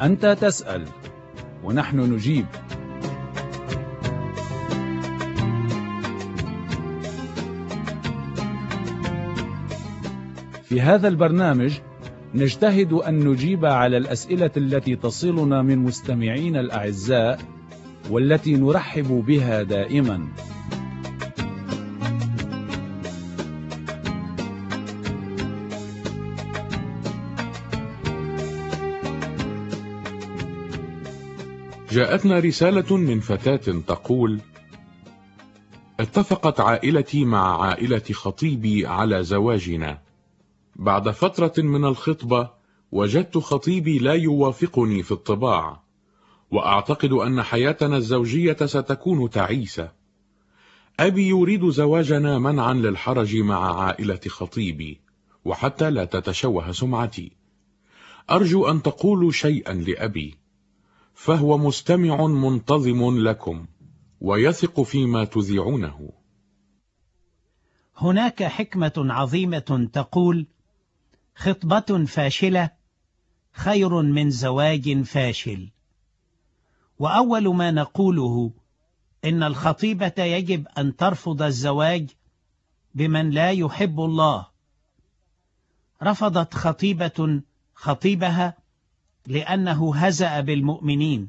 أنت تسأل ونحن نجيب. في هذا البرنامج نجتهد أن نجيب على الأسئلة التي تصلنا من مستمعين الأعزاء والتي نرحب بها دائما. جاءتنا رسالة من فتاة تقول: اتفقت عائلتي مع عائلة خطيبي على زواجنا. بعد فترة من الخطبة وجدت خطيبي لا يوافقني في الطباع، وأعتقد أن حياتنا الزوجية ستكون تعيسة. أبي يريد زواجنا منعا للحرج مع عائلة خطيبي، وحتى لا تتشوه سمعتي. أرجو أن تقولوا شيئا لأبي، فهو مستمع منتظم لكم ويثق فيما تذيعونه. هناك حكمة عظيمة تقول: خطبة فاشلة خير من زواج فاشل. وأول ما نقوله إن الخطيبة يجب أن ترفض الزواج بمن لا يحب الله. رفضت خطيبة خطيبها لأنه هزأ بالمؤمنين،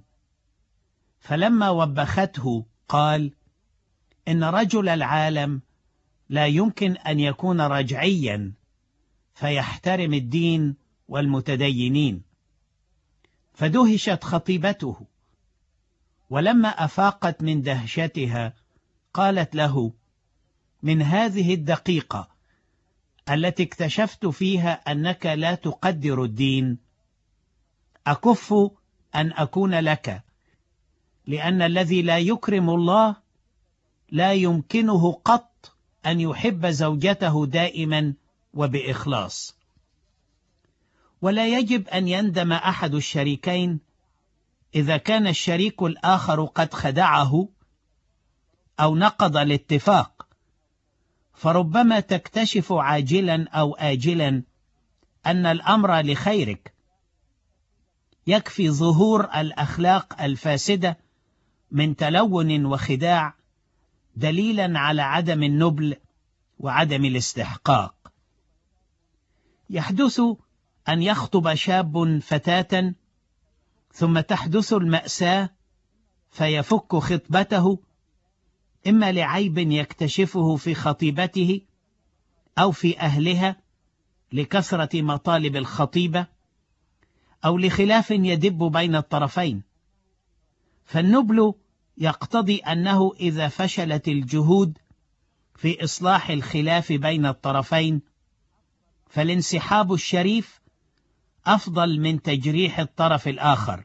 فلما وبخته قال إن رجل العالم لا يمكن أن يكون رجعيا فيحترم الدين والمتدينين. فدهشت خطيبته، ولما أفاقت من دهشتها قالت له: من هذه الدقيقة التي اكتشفت فيها أنك لا تقدر الدين أكف أن أكون لك، لأن الذي لا يكرم الله لا يمكنه قط أن يحب زوجته دائما وبإخلاص. ولا يجب أن يندم أحد الشريكين إذا كان الشريك الآخر قد خدعه أو نقض الاتفاق، فربما تكتشف عاجلا أو آجلا أن الأمر لخيرك. يكفي ظهور الأخلاق الفاسدة من تلون وخداع دليلا على عدم النبل وعدم الاستحقاق. يحدث أن يخطب شاب فتاة ثم تحدث المأساة فيفك خطبته، إما لعيب يكتشفه في خطيبته أو في أهلها لكثرة مطالب الخطيبة، أو لخلاف يدب بين الطرفين. فالنبل يقتضي أنه إذا فشلت الجهود في إصلاح الخلاف بين الطرفين فالانسحاب الشريف أفضل من تجريح الطرف الآخر.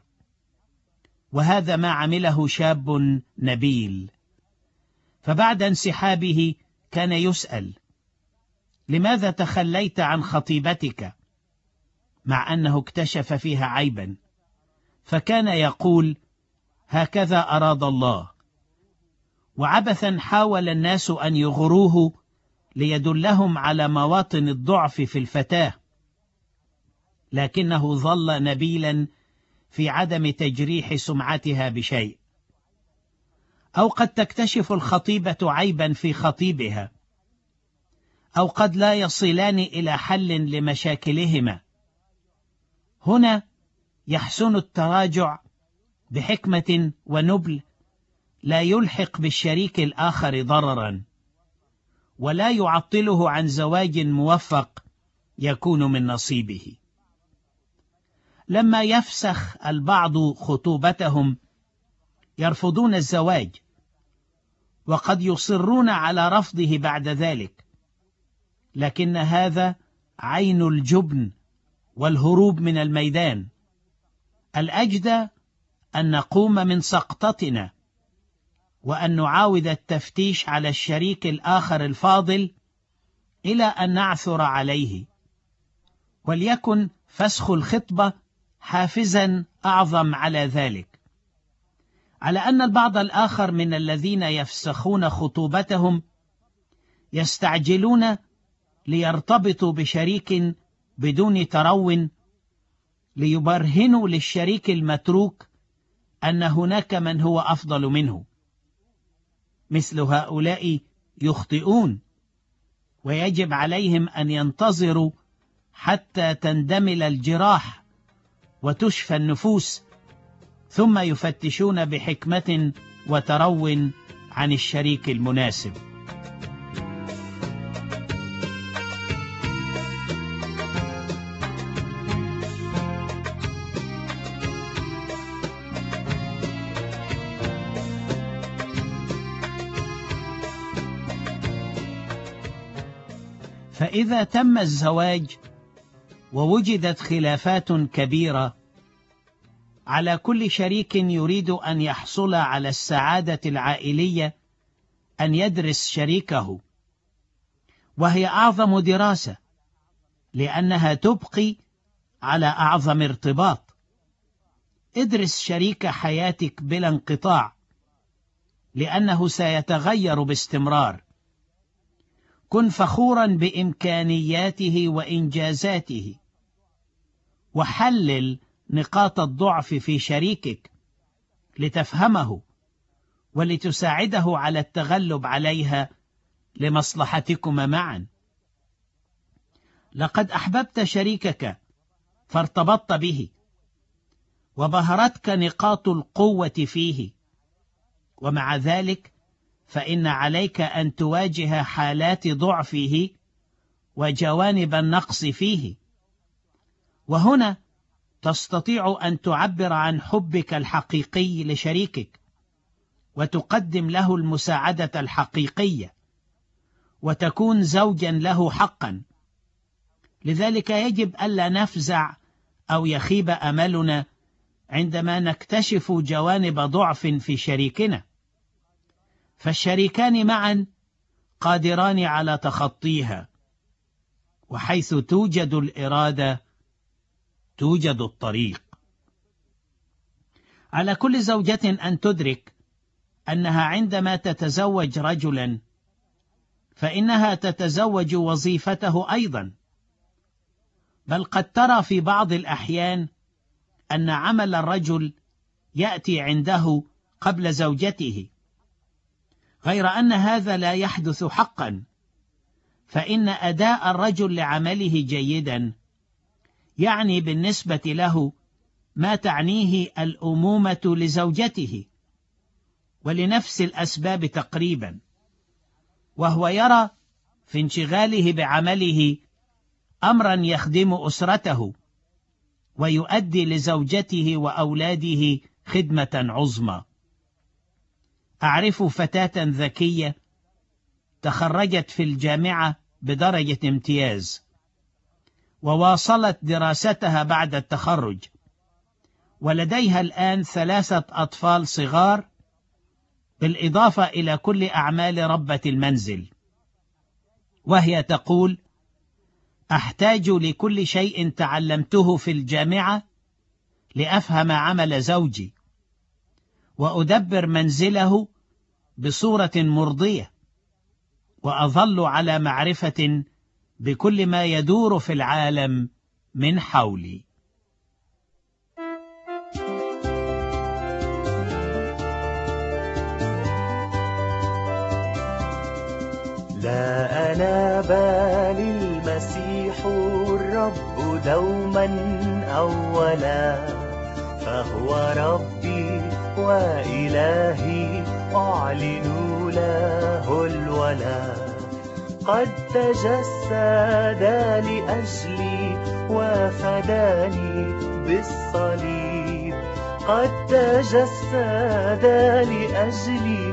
وهذا ما عمله شاب نبيل. فبعد انسحابه كان يسأل: لماذا تخليت عن خطيبتك؟ مع أنه اكتشف فيها عيبا، فكان يقول: هكذا أراد الله. وعبثا حاول الناس أن يغروه ليدلهم على مواطن الضعف في الفتاة، لكنه ظل نبيلا في عدم تجريح سمعتها بشيء. أو قد تكتشف الخطيبة عيبا في خطيبها، أو قد لا يصلان إلى حل لمشاكلهما. هنا يحسن التراجع بحكمة ونبل، لا يلحق بالشريك الآخر ضررا، ولا يعطله عن زواج موفق يكون من نصيبه. لما يفسخ البعض خطوبتهم يرفضون الزواج، وقد يصرون على رفضه بعد ذلك، لكن هذا عين الجبن والهروب من الميدان. الأجدى أن نقوم من سقطتنا وأن نعاود التفتيش على الشريك الآخر الفاضل إلى أن نعثر عليه، وليكن فسخ الخطبة حافزا أعظم على ذلك. على أن البعض الآخر من الذين يفسخون خطوبتهم يستعجلون ليرتبطوا بشريك بدون ترو، ليبرهنوا للشريك المتروك أن هناك من هو أفضل منه. مثل هؤلاء يخطئون، ويجب عليهم أن ينتظروا حتى تندمل الجراح وتشفى النفوس، ثم يفتشون بحكمة وترو عن الشريك المناسب. فإذا تم الزواج ووجدت خلافات كبيرة، على كل شريك يريد أن يحصل على السعادة العائلية أن يدرس شريكه، وهي أعظم دراسة لأنها تبقي على أعظم ارتباط. ادرس شريك حياتك بلا انقطاع، لأنه سيتغير باستمرار. كن فخورا بإمكانياته وإنجازاته، وحلل نقاط الضعف في شريكك لتفهمه ولتساعده على التغلب عليها لمصلحتكما معا. لقد أحببت شريكك فارتبطت به، وبهرتك نقاط القوة فيه، ومع ذلك فإن عليك أن تواجه حالات ضعفه وجوانب النقص فيه، وهنا تستطيع أن تعبر عن حبك الحقيقي لشريكك، وتقدم له المساعدة الحقيقية، وتكون زوجا له حقا. لذلك يجب ألا نفزع أو يخيب أملنا عندما نكتشف جوانب ضعف في شريكنا، فالشريكان معا قادران على تخطيها، وحيث توجد الإرادة توجد الطريق. على كل زوجة أن تدرك أنها عندما تتزوج رجلا فإنها تتزوج وظيفته أيضا، بل قد ترى في بعض الأحيان أن عمل الرجل يأتي عنده قبل زوجته، غير أن هذا لا يحدث حقا، فإن أداء الرجل لعمله جيدا يعني بالنسبة له ما تعنيه الأمومة لزوجته، ولنفس الأسباب تقريبا، وهو يرى في انشغاله بعمله أمرا يخدم أسرته ويؤدي لزوجته وأولاده خدمة عظمى. أعرف فتاة ذكية تخرجت في الجامعة بدرجة امتياز، وواصلت دراستها بعد التخرج، ولديها الآن 3 أطفال صغار، بالإضافة إلى كل أعمال ربة المنزل. وهي تقول: أحتاج لكل شيء تعلمته في الجامعة لأفهم عمل زوجي، وأدبر منزله بصورة مرضية، وأظل على معرفة بكل ما يدور في العالم من حولي. لا أنا بل المسيح الرب دوما أولا، فهو ربي وإلهي أعلن له الولا. قد تجسد لأجلي وفداني بالصليب، قد تجسد لأجلي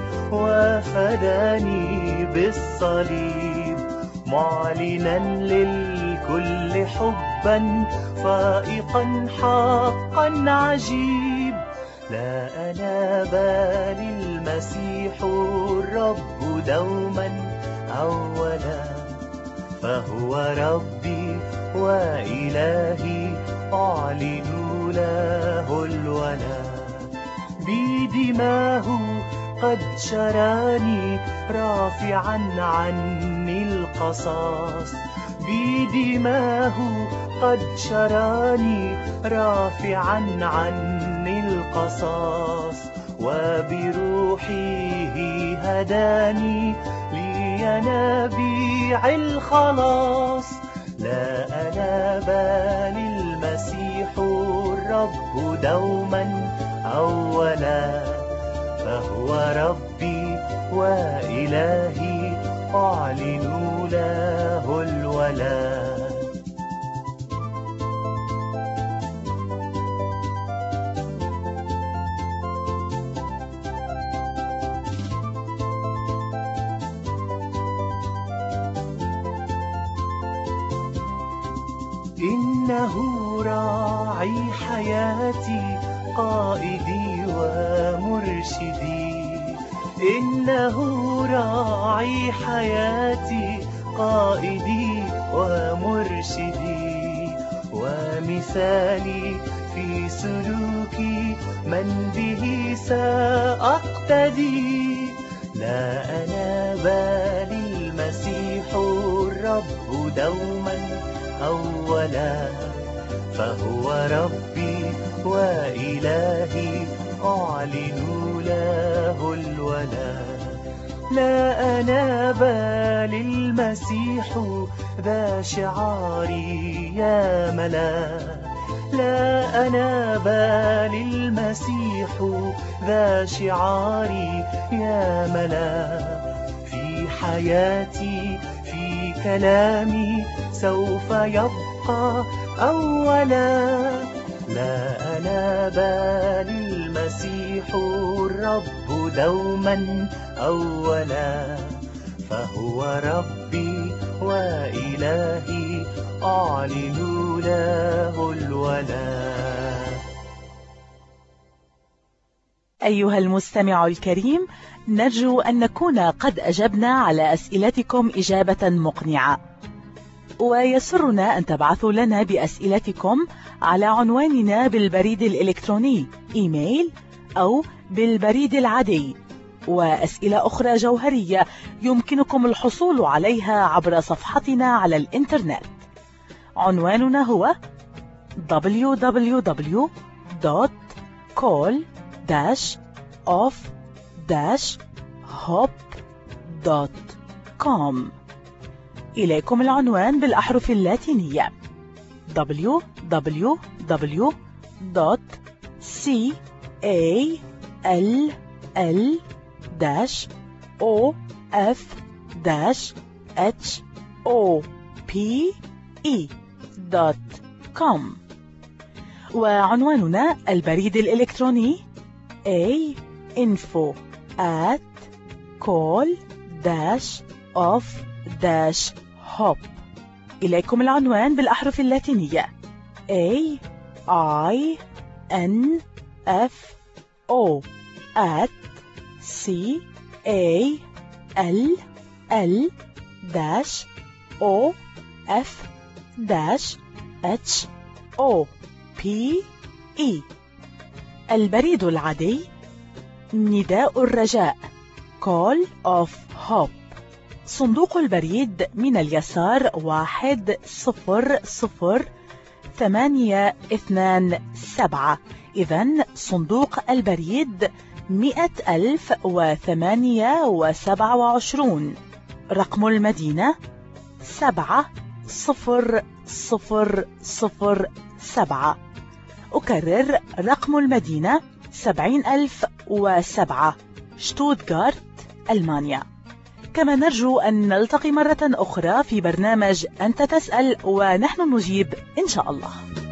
وفداني بالصليب، معلنا للكل حبا فائقا حقا عجيب. لا أنا بل المسيح الرب دوما أولا، فهو ربي وإلهي أعلن له الولا. بدماه قد شراني رافعا عني القصاص، بدماه قد شراني رافعا عني القصاص، وبروحه هداني لينابيع الخلاص. لا أنا بل المسيح الرب دوما أولا، فهو ربي وإلهي أعلن له الولاء. إنه راعي حياتي قائدي ومرشدي، إنه راعي حياتي قائدي ومرشدي، ومثالي في سلوكي من به سأقتدي. لا أنا بل المسيح الرب دوما أولا، فهو ربي وإلهي أعلن له الولاء. لا أنا بل المسيح ذا شعاري يا ملا، لا أنا بل المسيح ذا شعاري يا ملا. في حياتي في كلامي سوف يبقى أولا، لا أنا بل المسيح الرب دوما أولا، فهو ربي وإلهي أعلن له الولاء. أيها المستمع الكريم، نرجو أن نكون قد أجبنا على أسئلتكم إجابة مقنعة، ويسرنا أن تبعثوا لنا بأسئلتكم على عنواننا بالبريد الإلكتروني إيميل أو بالبريد العادي. وأسئلة أخرى جوهرية يمكنكم الحصول عليها عبر صفحتنا على الإنترنت. عنواننا هو www.call-off-hop.com. إليكم العنوان بالأحرف اللاتينية www.call-off-hop.com. وعنواننا البريد الإلكتروني info@call-off-hop. إليكم العنوان بالأحرف اللاتينية AINFO@call-off-hop. البريد العادي نداء الرجاء Call of Hope. صندوق البريد من اليسار 100-827. إذن صندوق البريد 100,028. رقم المدينة 70007. أكرر رقم المدينة 70,007، شتوتغارت، ألمانيا. كما نرجو أن نلتقي مرة أخرى في برنامج أنت تسأل ونحن نجيب إن شاء الله.